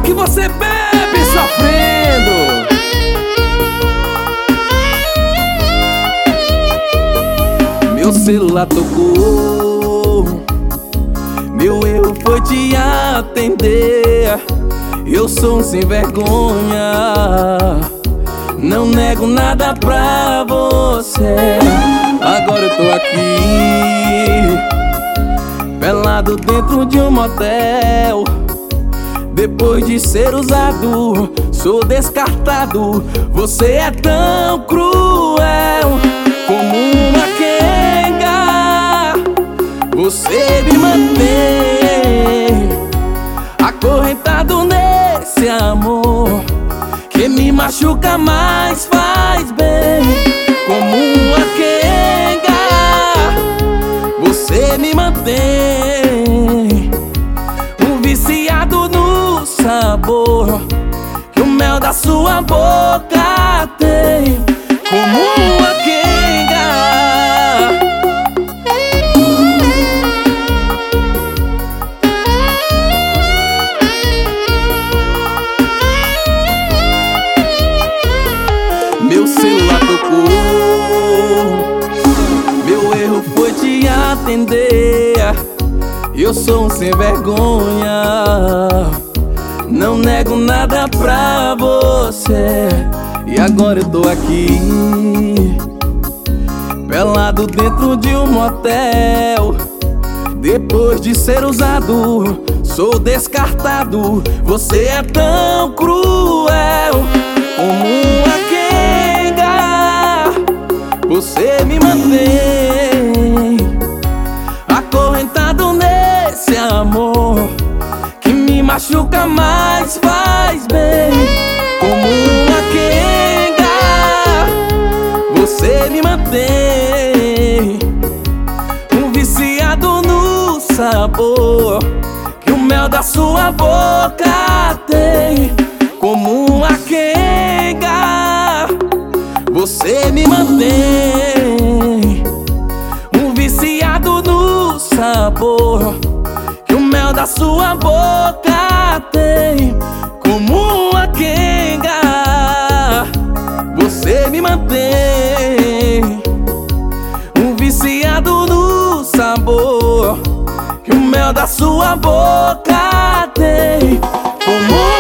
que você bebe sofrendo. Meu celular tocou, meu erro foi te atender. Eu sou um sem vergonha, não nego nada pra você. Agora eu tô aqui, pelado dentro de um motel. Depois de ser usado, sou descartado. Você é tão cruel como uma quenga. Você me mantém acorrentado nesse amor que me machuca, mas faz bem. Como uma quenga, você me mantém um viciado no sabor que o mel da sua boca tem. Como uma quenga, meu celular tocou, meu erro foi te atender. Eu sou um sem vergonha, não nego nada pra você. E agora eu tô aqui, pelado dentro de um motel. Depois de ser usado, sou descartado. Você é tão cruel como uma quenga. Você me mantém acorrentado nesse amor que me machuca, mas faz bem. Como uma quenga, você me mantém um viciado no sabor que o mel da sua boca tem. Como uma quenga, você me mantém um viciado no sabor que o mel da sua boca tem. Como uma quenga, você me mantém um viciado no sabor que o mel da sua boca tem. Como